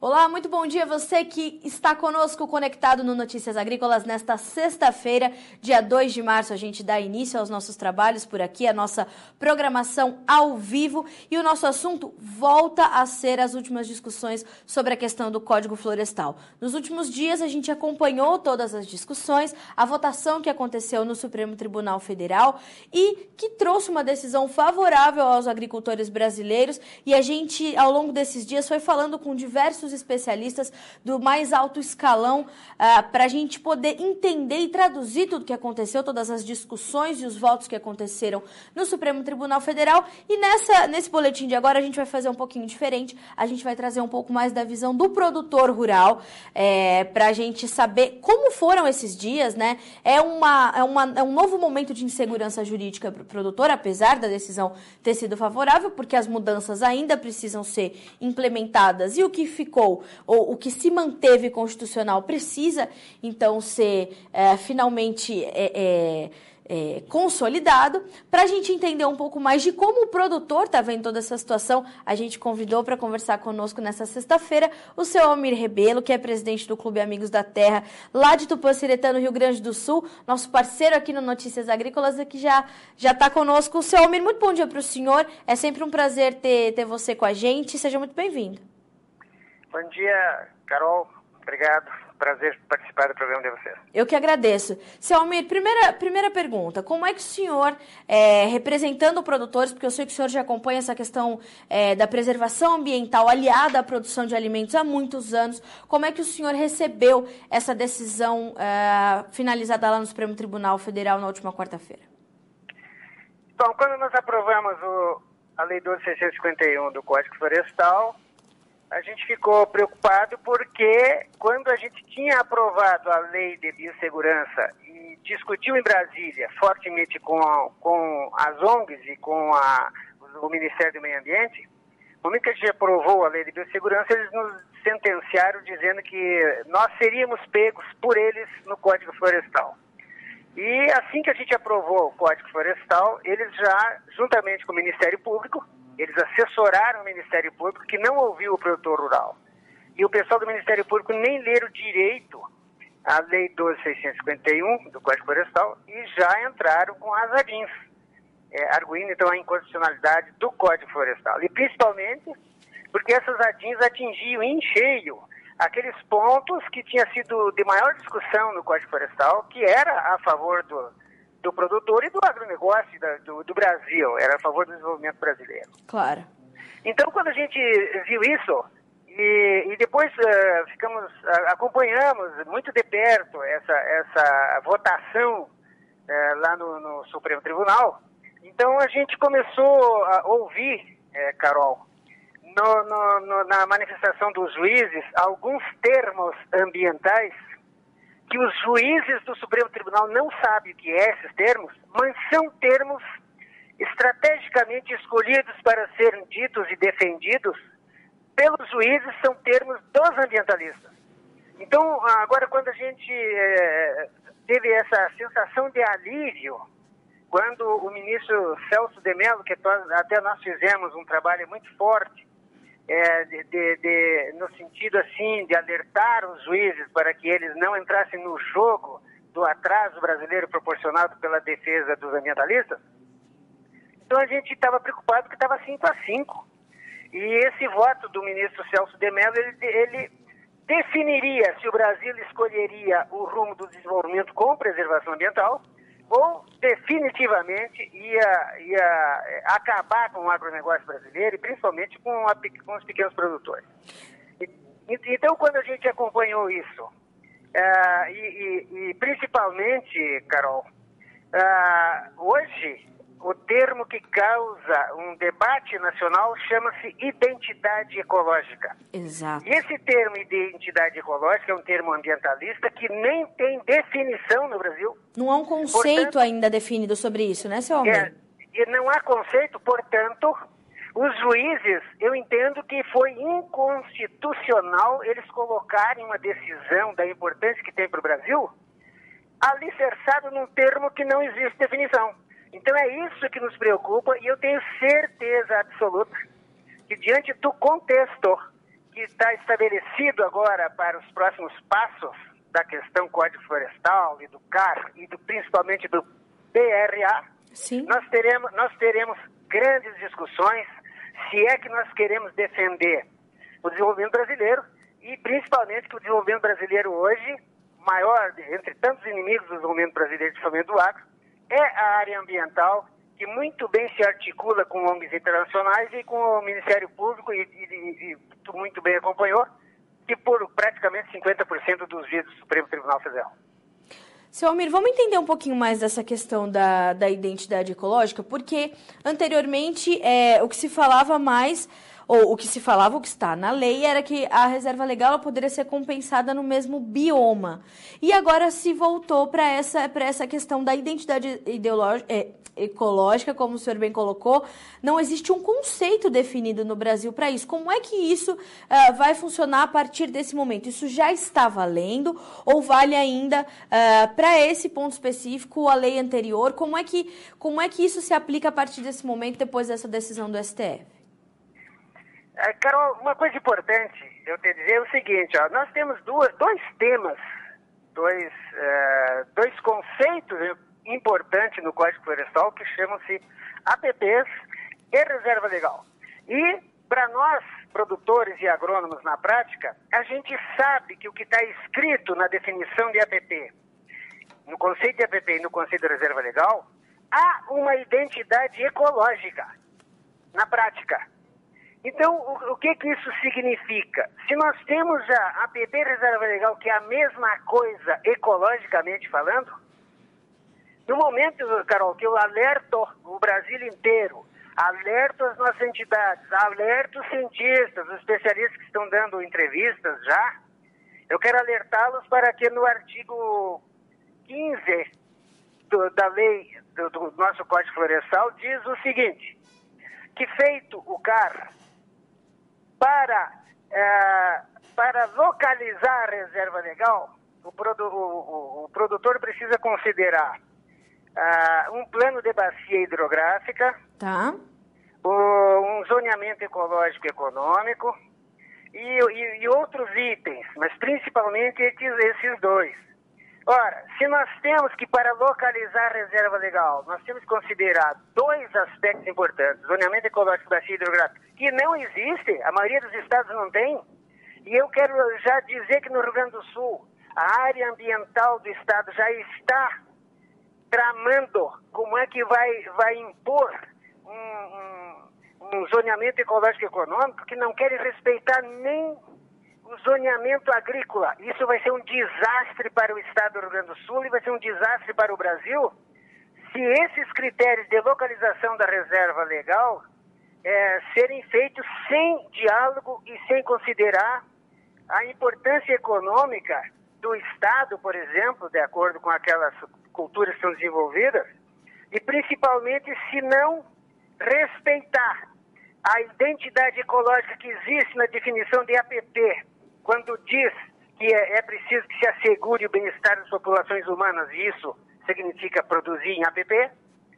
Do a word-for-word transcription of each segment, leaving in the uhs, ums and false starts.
Olá, muito bom dia você que está conosco conectado no Notícias Agrícolas nesta sexta-feira, dia dois de março. A gente dá início aos nossos trabalhos por aqui, a nossa programação ao vivo, e o nosso assunto volta a ser as últimas discussões sobre a questão do Código Florestal. Nos últimos dias a gente acompanhou todas as discussões, a votação que aconteceu no Supremo Tribunal Federal e que trouxe uma decisão favorável aos agricultores brasileiros, e a gente ao longo desses dias foi falando com diversos especialistas do mais alto escalão uh, para a gente poder entender e traduzir tudo o que aconteceu, todas as discussões e os votos que aconteceram no Supremo Tribunal Federal. E nessa, nesse boletim de agora a gente vai fazer um pouquinho diferente, a gente vai trazer um pouco mais da visão do produtor rural, é, para a gente saber como foram esses dias, né? É, uma, é, uma, é um novo momento de insegurança jurídica para o produtor, apesar da decisão ter sido favorável, porque as mudanças ainda precisam ser implementadas e o que ficou ou o que se manteve constitucional precisa, então, ser é, finalmente é, é, é, consolidado. Para a gente entender um pouco mais de como o produtor está vendo toda essa situação, a gente convidou para conversar conosco nessa sexta-feira o seu Almir Rebelo, que é presidente do Clube Amigos da Terra, lá de Tupanciretã, no Rio Grande do Sul, nosso parceiro aqui no Notícias Agrícolas, que já já está conosco. O seu Almir, muito bom dia para o senhor, é sempre um prazer ter, ter você com a gente, seja muito bem-vindo. Bom dia, Carol. Obrigado. Prazer participar do programa de vocês. Eu que agradeço. Seu Almir, primeira, primeira pergunta. Como é que o senhor, é, representando produtores, porque eu sei que o senhor já acompanha essa questão é, da preservação ambiental aliada à produção de alimentos há muitos anos, como é que o senhor recebeu essa decisão é, finalizada lá no Supremo Tribunal Federal na última quarta-feira? Bom, quando nós aprovamos o, a Lei doze mil seiscentos e cinquenta e um do Código Florestal, a gente ficou preocupado porque quando a gente tinha aprovado a Lei de Biossegurança e discutiu em Brasília fortemente com, com as O N Gs e com a, o Ministério do Meio Ambiente, no momento que a gente aprovou a Lei de Biossegurança, eles nos sentenciaram dizendo que nós seríamos pegos por eles no Código Florestal. E assim que a gente aprovou o Código Florestal, eles já, juntamente com o Ministério Público, eles assessoraram o Ministério Público, que não ouviu o produtor rural. E o pessoal do Ministério Público nem leram direito a Lei doze mil seiscentos e cinquenta e um do Código Florestal e já entraram com as A D I Ns, é, arguindo então a inconstitucionalidade do Código Florestal. E principalmente porque essas A D I Ns atingiam em cheio aqueles pontos que tinha sido de maior discussão no Código Florestal, que era a favor do... do produtor e do agronegócio da, do, do Brasil, era a favor do desenvolvimento brasileiro. Claro. Então, quando a gente viu isso, e, e depois uh, ficamos, uh, acompanhamos muito de perto essa, essa votação uh, lá no, no Supremo Tribunal, então a gente começou a ouvir, eh, Carol, no, no, no, na manifestação dos juízes, alguns termos ambientais que os juízes do Supremo Tribunal não sabem o que é esses termos, mas são termos estrategicamente escolhidos para serem ditos e defendidos pelos juízes, são termos dos ambientalistas. Então, agora quando a gente é, teve essa sensação de alívio, quando o ministro Celso de Mello, que até nós fizemos um trabalho muito forte, É, de, de, de, no sentido assim de alertar os juízes para que eles não entrassem no jogo do atraso brasileiro proporcionado pela defesa dos ambientalistas. Então a gente estava preocupado que estava cinco a cinco. E esse voto do ministro Celso de Mello, ele, ele definiria se o Brasil escolheria o rumo do desenvolvimento com preservação ambiental ou definitivamente ia, ia acabar com o agronegócio brasileiro e principalmente com, a, com os pequenos produtores. E, então, quando a gente acompanhou isso, uh, e, e, e principalmente, Carol, uh, hoje o termo que causa um debate nacional chama-se identidade ecológica. Exato. E esse termo identidade ecológica é um termo ambientalista que nem tem definição no Brasil. Não há um conceito portanto, ainda definido sobre isso, né, seu Almir? É, não há conceito, portanto, os juízes, eu entendo que foi inconstitucional eles colocarem uma decisão da importância que tem para o Brasil alicerçado num termo que não existe definição. Então é isso que nos preocupa e eu tenho certeza absoluta que diante do contexto que está estabelecido agora para os próximos passos da questão Código Florestal e do C A R e do, principalmente do P R A, Sim. Nós, teremos, nós teremos grandes discussões se é que nós queremos defender o desenvolvimento brasileiro e principalmente que o desenvolvimento brasileiro hoje, maior entre tantos inimigos do desenvolvimento brasileiro, principalmente do agro, é a área ambiental, que muito bem se articula com O N Gs internacionais e com o Ministério Público, e, e, e tu muito bem acompanhou, que por praticamente cinquenta por cento dos vídeos do Supremo Tribunal Federal. Seu Almir, vamos entender um pouquinho mais dessa questão da, da identidade ecológica, porque anteriormente é, o que se falava mais, ou o que se falava, o que está na lei, era que a reserva legal ela poderia ser compensada no mesmo bioma. E agora se voltou para essa, para essa questão da identidade ideológica, é, ecológica, como o senhor bem colocou. Não existe um conceito definido no Brasil para isso. Como é que isso uh, vai funcionar a partir desse momento? Isso já está valendo ou vale ainda uh, para esse ponto específico a lei anterior? Como é que, como é que isso se aplica a partir desse momento, depois dessa decisão do S T F? É, Carol, uma coisa importante eu te dizer é o seguinte, ó, nós temos duas, dois temas, dois, uh, dois conceitos importantes no Código Florestal que chamam-se A P Ps e reserva legal. E para nós, produtores e agrônomos na prática, a gente sabe que o que está escrito na definição de A P P, no conceito de A P P e no conceito de reserva legal, há uma identidade ecológica na prática. Então, o, o que que isso significa? Se nós temos já A P P e reserva legal, que é a mesma coisa ecologicamente falando, no momento, Carol, que eu alerto o Brasil inteiro, alerto as nossas entidades, alerto os cientistas, os especialistas que estão dando entrevistas já, eu quero alertá-los para que no artigo quinze do, da lei do, do nosso Código Florestal diz o seguinte, que feito o C A R para, é, para localizar a reserva legal, o, produ, o, o, o produtor precisa considerar Uh, um plano de bacia hidrográfica, tá. o, um zoneamento ecológico econômico e, e, e outros itens, mas principalmente esses, esses dois. Ora, se nós temos que, para localizar a reserva legal, nós temos que considerar dois aspectos importantes, zoneamento ecológico e bacia hidrográfica, que não existe, a maioria dos estados não tem, e eu quero já dizer que no Rio Grande do Sul, a área ambiental do estado já está tramando como é que vai, vai impor um, um, um zoneamento ecológico econômico que não quer respeitar nem o zoneamento agrícola. Isso vai ser um desastre para o estado do Rio Grande do Sul e vai ser um desastre para o Brasil se esses critérios de localização da reserva legal é, serem feitos sem diálogo e sem considerar a importância econômica do estado, por exemplo, de acordo com aquelas culturas que são desenvolvidas, e principalmente se não respeitar a identidade ecológica que existe na definição de A P P, quando diz que é, é preciso que se assegure o bem-estar das populações humanas, e isso significa produzir em A P P,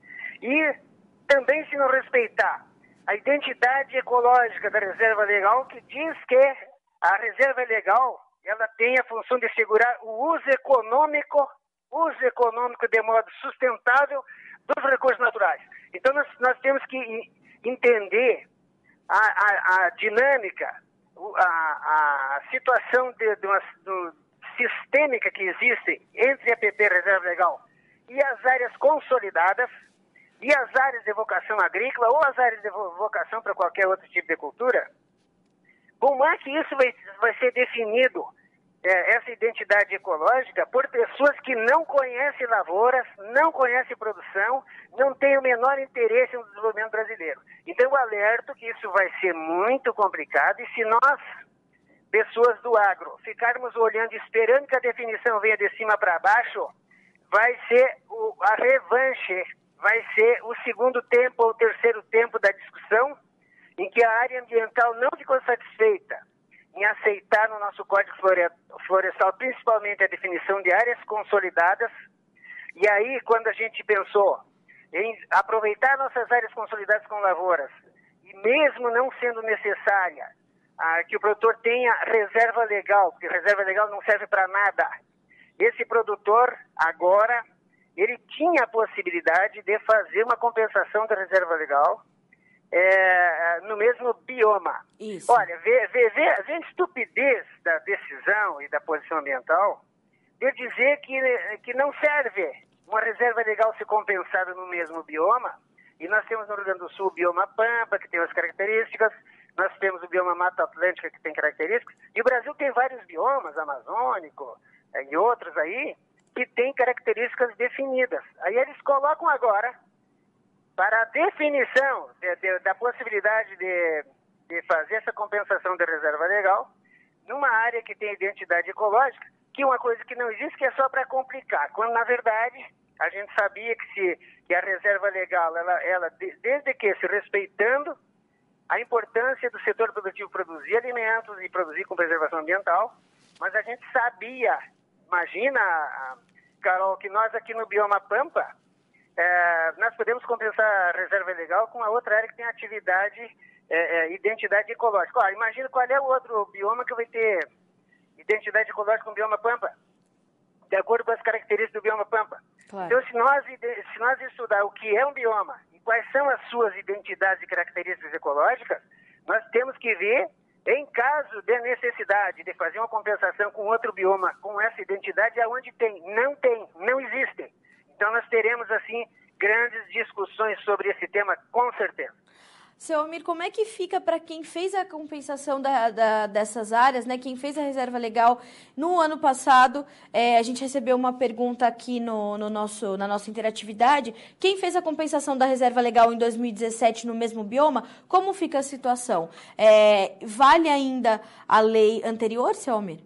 e também se não respeitar a identidade ecológica da reserva legal, que diz que a reserva legal ela tem a função de assegurar o uso econômico uso econômico de modo sustentável dos recursos naturais. Então, nós, nós temos que entender a, a, a dinâmica, a, a situação de, de uma, do, sistêmica que existe entre A P P e reserva legal e as áreas consolidadas e as áreas de vocação agrícola ou as áreas de vocação para qualquer outro tipo de cultura. Como é que isso vai, vai ser definido? É, essa identidade ecológica por pessoas que não conhecem lavouras, não conhecem produção, não têm o menor interesse no desenvolvimento brasileiro. Então eu alerto que isso vai ser muito complicado e se nós, pessoas do agro, ficarmos olhando e esperando que a definição venha de cima para baixo, vai ser o, a revanche, vai ser o segundo tempo ou o terceiro tempo da discussão em que a área ambiental não ficou satisfeita em aceitar no nosso Código Florestal, principalmente a definição de áreas consolidadas. E aí, quando a gente pensou em aproveitar nossas áreas consolidadas com lavouras, e mesmo não sendo necessária ah, que o produtor tenha reserva legal, porque reserva legal não serve para nada. Esse produtor, agora, ele tinha a possibilidade de fazer uma compensação da reserva legal é, no mesmo bioma. Isso. Olha, vê, vê, vê, vê a estupidez da decisão e da posição ambiental de dizer que, que não serve uma reserva legal ser compensada no mesmo bioma. E nós temos no Rio Grande do Sul o bioma Pampa, que tem as características, nós temos o bioma Mata Atlântica, que tem características, e o Brasil tem vários biomas, amazônico e outros aí, que têm características definidas. Aí eles colocam agora, para a definição de, de, da possibilidade de, de fazer essa compensação da reserva legal, numa área que tem identidade ecológica, que é uma coisa que não existe, que é só para complicar, quando na verdade a gente sabia que, se, que a reserva legal, ela, ela desde que se respeitando a importância do setor produtivo produzir alimentos e produzir com preservação ambiental, mas a gente sabia, imagina, Carol, que nós aqui no bioma Pampa, é, nós podemos compensar a reserva legal com a outra área que tem atividade, é, é, identidade ecológica. Ó, imagina qual é o outro bioma que vai ter identidade ecológica com o bioma Pampa, de acordo com as características do bioma Pampa. Claro. Então, se nós, se nós estudar o que é um bioma e quais são as suas identidades e características ecológicas, nós temos que ver, em caso de necessidade de fazer uma compensação com outro bioma, com essa identidade, aonde tem. Não tem, não existe. Então, nós teremos, assim, grandes discussões sobre esse tema, com certeza. Seu Almir, como é que fica para quem fez a compensação da, da, dessas áreas, né? Quem fez a reserva legal no ano passado? É, a gente recebeu uma pergunta aqui no, no nosso, na nossa interatividade. Quem fez a compensação da reserva legal em dois mil e dezessete no mesmo bioma? Como fica a situação? É, vale ainda a lei anterior, seu Almir?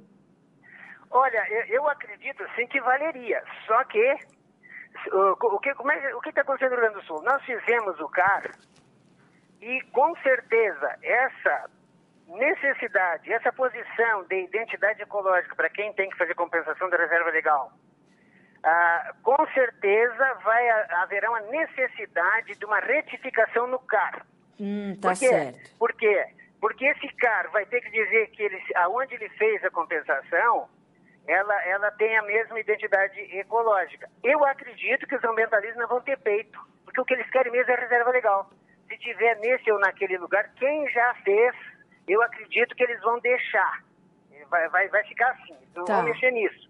Olha, eu, eu acredito sim que valeria. Só que o, o que como é, o que está acontecendo no Rio Grande do Sul? Nós fizemos o C A R. E, com certeza, essa necessidade, essa posição de identidade ecológica para quem tem que fazer compensação da reserva legal, ah, com certeza vai haverá uma necessidade de uma retificação no C A R. Hum, tá Por quê? certo. Por quê? Porque esse C A R vai ter que dizer que ele, aonde ele fez a compensação, ela, ela tem a mesma identidade ecológica. Eu acredito que os ambientalistas não vão ter peito, porque o que eles querem mesmo é a reserva legal. Se tiver nesse ou naquele lugar, quem já fez, eu acredito que eles vão deixar. Vai, vai, vai ficar assim, não tá. Vão mexer nisso.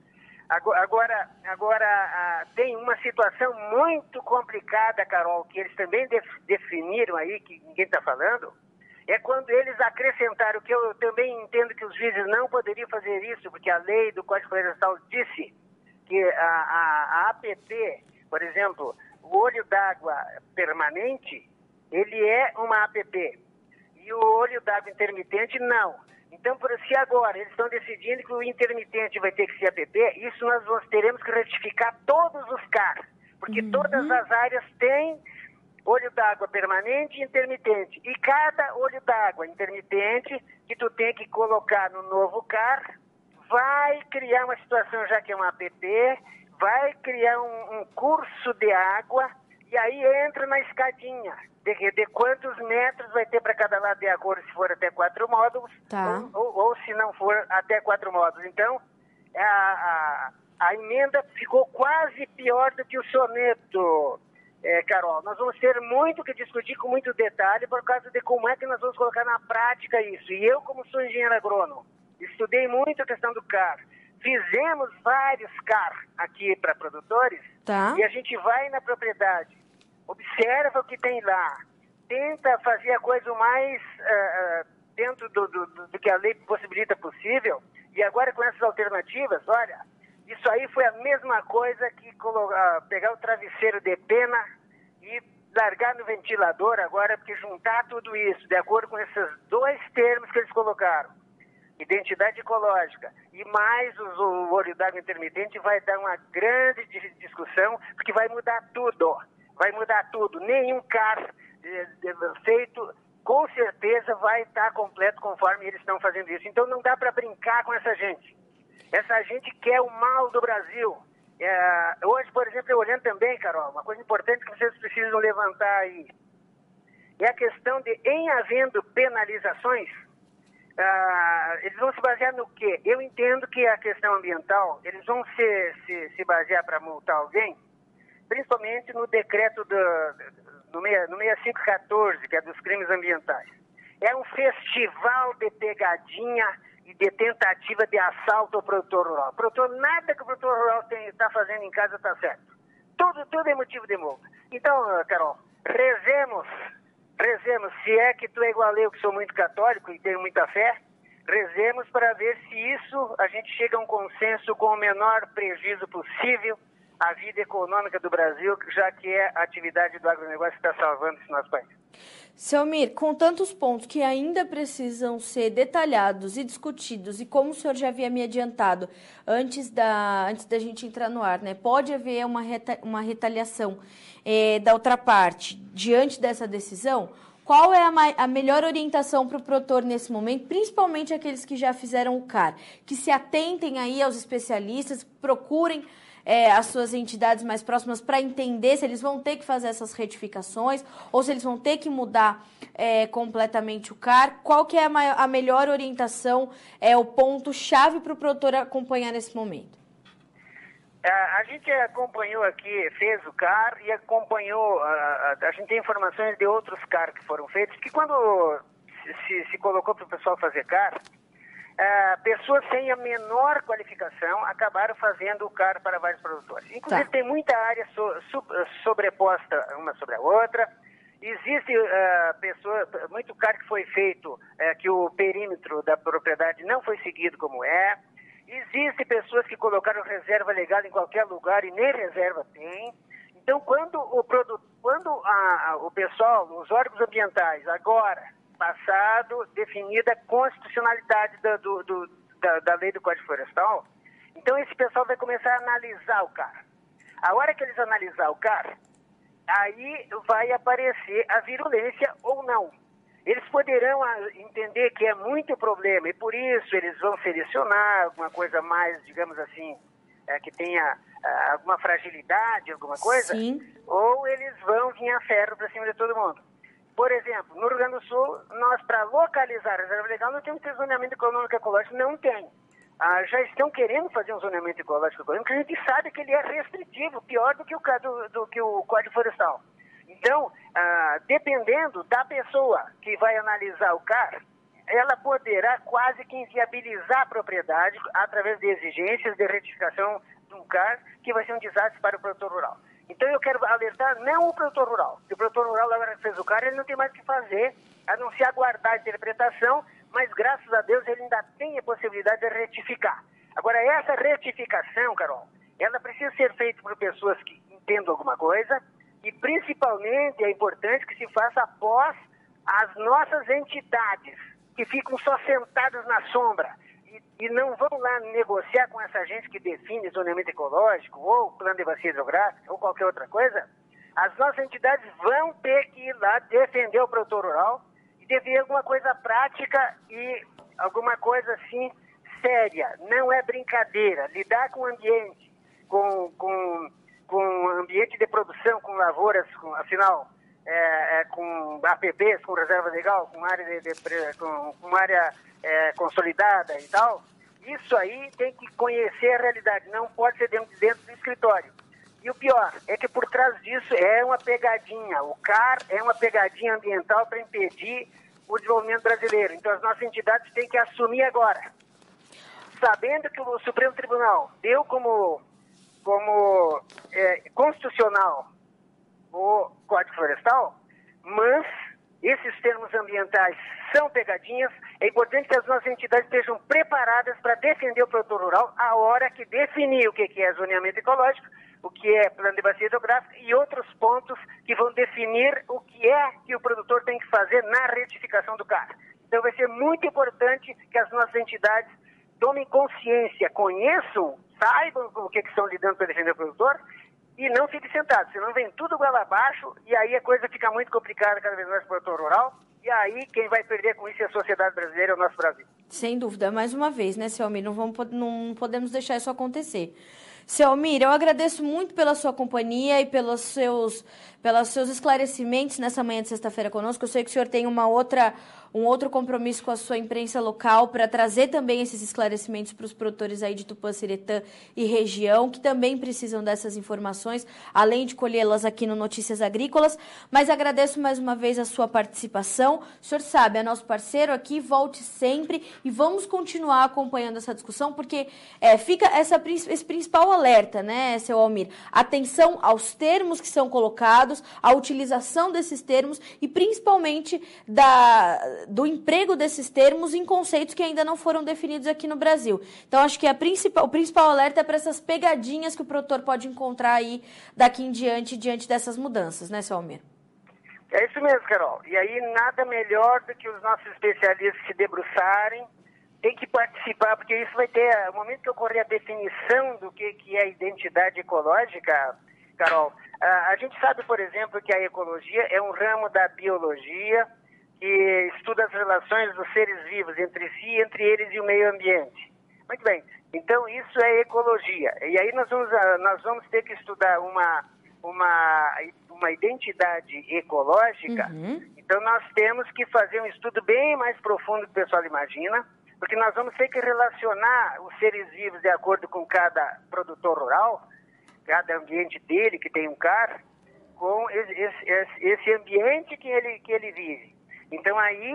Agora, agora ah, tem uma situação muito complicada, Carol, que eles também def, definiram aí, que ninguém está falando, é quando eles acrescentaram, que eu também entendo que os juízes não poderiam fazer isso, porque a lei do Código Florestal disse que a, a, a A P P, por exemplo, o olho d'água permanente, ele é uma A P P. E o olho d'água intermitente, não. Então, por, se agora eles estão decidindo que o intermitente vai ter que ser A P P, isso nós vamos, teremos que retificar todos os C A R. Porque uhum. todas as áreas têm olho d'água permanente e intermitente. E cada olho d'água intermitente que tu tem que colocar no novo C A R vai criar uma situação, já que é uma A P P, vai criar um, um curso de água. E aí entra na escadinha de, de quantos metros vai ter para cada lado, de acordo se for até quatro módulos, tá. ou, ou, ou se não for até quatro módulos. Então, a, a, a emenda ficou quase pior do que o soneto, é, Carol. Nós vamos ter muito que discutir com muito detalhe por causa de como é que nós vamos colocar na prática isso. E eu, como sou engenheiro agrônomo, estudei muito a questão do C A R. Fizemos vários C A R aqui para produtores, tá. E a gente vai na propriedade, observa o que tem lá, tenta fazer a coisa o mais uh, dentro do, do, do que a lei possibilita possível, e agora com essas alternativas, olha, isso aí foi a mesma coisa que colocar, pegar o travesseiro de pena e largar no ventilador agora, porque juntar tudo isso, de acordo com esses dois termos que eles colocaram, identidade ecológica e mais o olho d'água intermitente, vai dar uma grande discussão, porque vai mudar tudo. Vai mudar tudo. Nenhum C A R feito, com certeza, vai estar completo conforme eles estão fazendo isso. Então, não dá para brincar com essa gente. Essa gente quer o mal do Brasil. É, hoje, por exemplo, eu olhando também, Carol, uma coisa importante que vocês precisam levantar aí, é a questão de, em havendo penalizações, ah, eles vão se basear no quê? Eu entendo que a questão ambiental, eles vão se, se, se basear para multar alguém, principalmente no decreto do, no, no sessenta e cinco quatorze, que é dos crimes ambientais. É um festival de pegadinha e de tentativa de assalto ao produtor rural. O produtor, nada que o produtor rural está fazendo em casa está certo. Tudo, tudo é motivo de multa. Então, Carol, rezemos, rezemos, se é que tu é igual eu, que sou muito católico e tenho muita fé, rezemos para ver se isso a gente chega a um consenso com o menor prejuízo possível à vida econômica do Brasil, já que é a atividade do agronegócio que está salvando esse nosso país. Seu Mir, com tantos pontos que ainda precisam ser detalhados e discutidos, e como o senhor já havia me adiantado antes da, antes da gente entrar no ar, né? Pode haver uma, reta, uma retaliação é, da outra parte diante dessa decisão? Qual é a, a melhor orientação para o produtor nesse momento, principalmente aqueles que já fizeram o C A R? Que se atentem aí aos especialistas, procurem É, as suas entidades mais próximas para entender se eles vão ter que fazer essas retificações ou se eles vão ter que mudar é, completamente o C A R. Qual que é a, maior, a melhor orientação, é o ponto-chave para o produtor acompanhar nesse momento? A, a gente acompanhou aqui, fez o C A R e acompanhou, a, a, a gente tem informações de outros C A R que foram feitos, que quando se, se, se colocou para o pessoal fazer C A R, Uh, pessoas sem a menor qualificação acabaram fazendo o C A R para vários produtores. Inclusive, tá. Tem muita área so, so, sobreposta uma sobre a outra. Existe uh, pessoa, muito C A R que foi feito, uh, que o perímetro da propriedade não foi seguido como é. Existem pessoas que colocaram reserva legal em qualquer lugar e nem reserva tem. Então, quando o, produto, quando a, a, o pessoal, os órgãos ambientais, agora... passado, definida a constitucionalidade da, do, do, da, da lei do Código Florestal, então esse pessoal vai começar a analisar o C A R. A hora que eles analisar o C A R, aí vai aparecer a virulência ou não. Eles poderão entender que é muito problema e por isso eles vão selecionar alguma coisa mais, digamos assim, é, que tenha é, alguma fragilidade, alguma coisa, Sim. Ou eles vão vir a ferro para cima de todo mundo. Por exemplo, no Rio Grande do Sul, nós, para localizar a reserva legal, não temos que ter zoneamento econômico ecológico, não tem. Ah, já estão querendo fazer um zoneamento ecológico econômico, que a gente sabe que ele é restritivo, pior do que o, do, do que o Código Florestal. Então, ah, dependendo da pessoa que vai analisar o C A R, ela poderá quase que inviabilizar a propriedade através de exigências de retificação do C A R, que vai ser um desastre para o produtor rural. Então eu quero alertar não o produtor rural, porque o produtor rural agora que fez o C A R, ele não tem mais o que fazer, a não se aguardar a interpretação, mas graças a Deus ele ainda tem a possibilidade de retificar. Agora essa retificação, Carol, ela precisa ser feita por pessoas que entendam alguma coisa e principalmente é importante que se faça após as nossas entidades, que ficam só sentadas na sombra. E não vão lá negociar com essa gente que define zoneamento ecológico ou plano de bacia hidrográfica ou qualquer outra coisa, as nossas entidades vão ter que ir lá defender o produtor rural e defender alguma coisa prática e alguma coisa assim séria. Não é brincadeira. Lidar com o ambiente, com, com, com ambiente de produção, com lavouras, com, afinal, é, é, com A P Bs, com reserva legal, com área, de, de, com, com área é, consolidada e tal, isso aí tem que conhecer a realidade, não pode ser dentro, dentro do escritório. E o pior é que por trás disso é uma pegadinha. O C A R é uma pegadinha ambiental para impedir o desenvolvimento brasileiro. Então as nossas entidades têm que assumir agora. Sabendo que o Supremo Tribunal deu como, como é, constitucional o Código Florestal, mas esses termos ambientais são pegadinhas, é importante que as nossas entidades estejam preparadas para defender o produtor rural a hora que definir o que é zoneamento ecológico, o que é plano de bacia hidrográfica e outros pontos que vão definir o que é que o produtor tem que fazer na retificação do C A R. Então vai ser muito importante que as nossas entidades tomem consciência, conheçam, saibam o que, que estão lidando para defender o produtor e não fiquem sentados, senão vem tudo goela abaixo e aí a coisa fica muito complicada cada vez mais para o produtor rural. E aí, quem vai perder com isso é a sociedade brasileira, é o nosso Brasil. Sem dúvida. Mais uma vez, né, seu Almir? Não, vamos, não podemos deixar isso acontecer. Seu Almir, eu agradeço muito pela sua companhia e pelos seus, pelos seus esclarecimentos nessa manhã de sexta-feira conosco. Eu sei que o senhor tem uma outra, um outro compromisso com a sua imprensa local para trazer também esses esclarecimentos para os produtores aí de Tupanciretã e região, que também precisam dessas informações, além de colhê-las aqui no Notícias Agrícolas. Mas agradeço mais uma vez a sua participação. O senhor sabe, é nosso parceiro aqui, volte sempre e vamos continuar acompanhando essa discussão, porque é, fica essa, esse principal alerta, né, seu Almir? Atenção aos termos que são colocados, a utilização desses termos e principalmente da, do emprego desses termos em conceitos que ainda não foram definidos aqui no Brasil. Então, acho que a principal, o principal alerta é para essas pegadinhas que o produtor pode encontrar aí daqui em diante, diante dessas mudanças, né, seu Almir? É isso mesmo, Carol. E aí, nada melhor do que os nossos especialistas se debruçarem, tem que participar, porque isso vai ter, no momento que ocorrer a definição do que, que é identidade ecológica, Carol, a, a gente sabe, por exemplo, que a ecologia é um ramo da biologia que estuda as relações dos seres vivos entre si, entre eles e o meio ambiente. Muito bem, então isso é ecologia. E aí nós vamos, nós vamos ter que estudar uma, uma, uma identidade ecológica, uhum. Então nós temos que fazer um estudo bem mais profundo do que o pessoal imagina, porque nós vamos ter que relacionar os seres vivos de acordo com cada produtor rural, cada ambiente dele, que tem um C A R, com esse, esse, esse ambiente que ele, que ele vive. Então aí,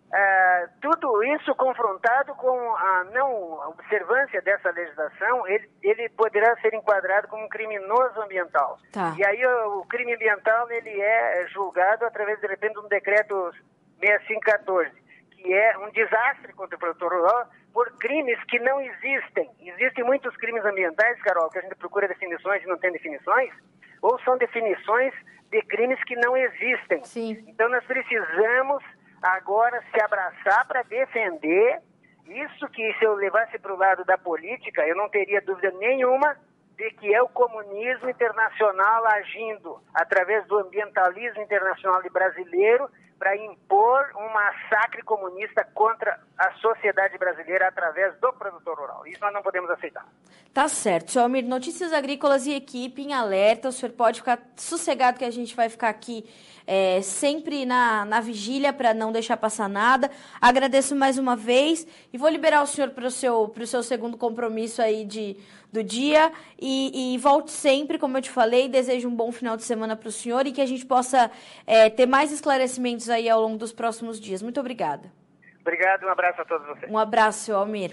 uh, tudo isso confrontado com a não observância dessa legislação, ele, ele poderá ser enquadrado como um criminoso ambiental. Tá. E aí o, o crime ambiental ele é julgado através, de repente, de um decreto seis mil quinhentos e quatorze. Que é um desastre contra o produtor rural por crimes que não existem. Existem muitos crimes ambientais, Carol, que a gente procura definições e não tem definições, ou são definições de crimes que não existem. Sim. Então nós precisamos agora se abraçar para defender isso, que se eu levasse para o lado da política, eu não teria dúvida nenhuma de que é o comunismo internacional agindo através do ambientalismo internacional e brasileiro para impor um massacre comunista contra a sociedade brasileira através do produtor rural. Isso nós não podemos aceitar. Tá certo. Senhor Almir, Notícias Agrícolas e equipe em alerta. O senhor pode ficar sossegado que a gente vai ficar aqui é, sempre na, na vigília para não deixar passar nada. Agradeço mais uma vez e vou liberar o senhor para o seu, para o seu segundo compromisso aí de, do dia e, e volte sempre, como eu te falei. Desejo um bom final de semana para o senhor e que a gente possa é, ter mais esclarecimentos aí ao longo dos próximos dias. Muito obrigada. Obrigado, um abraço a todos vocês. Um abraço, seu Almir.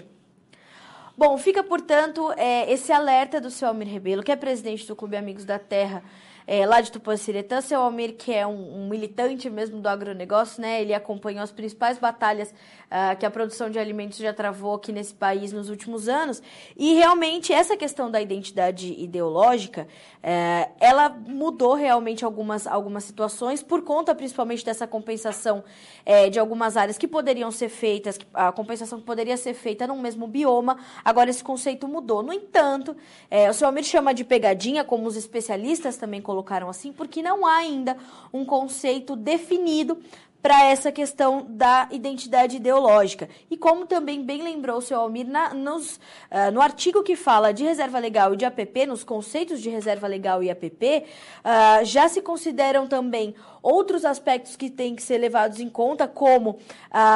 Bom, fica, portanto, é, esse alerta do seu Almir Rebelo, que é presidente do Clube Amigos da Terra, é, lá de Tupanciretã. Seu Almir, que é um, um militante mesmo do agronegócio, né? Ele acompanhou as principais batalhas uh, que a produção de alimentos já travou aqui nesse país nos últimos anos. E, realmente, essa questão da identidade ideológica, uh, ela mudou realmente algumas, algumas situações, por conta, principalmente, dessa compensação uh, de algumas áreas que poderiam ser feitas, a compensação que poderia ser feita num mesmo bioma. Agora, esse conceito mudou. No entanto, uh, o seu Almir chama de pegadinha, como os especialistas também colocaram, colocaram assim, porque não há ainda um conceito definido para essa questão da identidade ideológica. E como também bem lembrou o seu Almir, na, nos, uh, no artigo que fala de reserva legal e de A P P, nos conceitos de reserva legal e A P P, uh, já se consideram também outros aspectos que têm que ser levados em conta, como uh,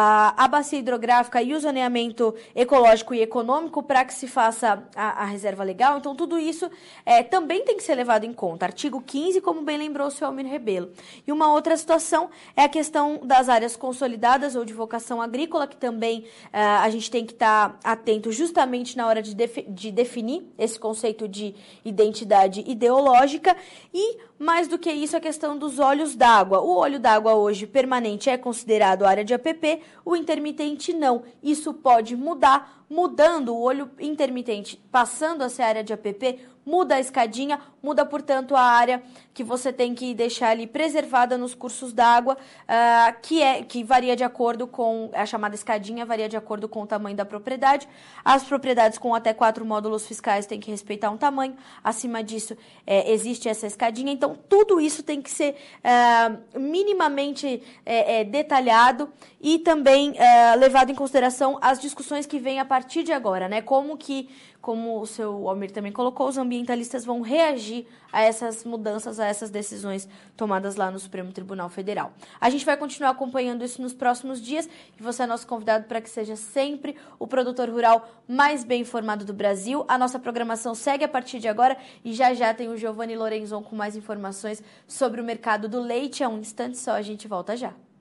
a bacia hidrográfica e o zoneamento ecológico e econômico para que se faça a, a reserva legal. Então, tudo isso é, também tem que ser levado em conta. Artigo quinze, como bem lembrou o seu Almir Rebelo. E uma outra situação é a questão das áreas consolidadas ou de vocação agrícola, que também uh, a gente tem que estar tá atento justamente na hora de, defi- de definir esse conceito de identidade ideológica. E, mais do que isso, a questão dos olhos d'água. O olho d'água hoje permanente é considerado área de A P P, o intermitente não. Isso pode mudar, mudando o olho intermitente, passando a ser área de A P P, muda a escadinha, muda, portanto, a área que você tem que deixar ali preservada nos cursos d'água, uh, que, é, que varia de acordo com, a chamada escadinha varia de acordo com o tamanho da propriedade. As propriedades com até quatro módulos fiscais têm que respeitar um tamanho, acima disso é, existe essa escadinha. Então, tudo isso tem que ser uh, minimamente é, é, detalhado e também uh, levado em consideração as discussões que vêm a partir de agora, né? Como que como o seu Almir também colocou, os ambientalistas vão reagir a essas mudanças, a essas decisões tomadas lá no Supremo Tribunal Federal. A gente vai continuar acompanhando isso nos próximos dias e você é nosso convidado para que seja sempre o produtor rural mais bem informado do Brasil. A nossa programação segue a partir de agora e já já tem o Giovanni Lorenzon com mais informações sobre o mercado do leite. É um instante só, a gente volta já.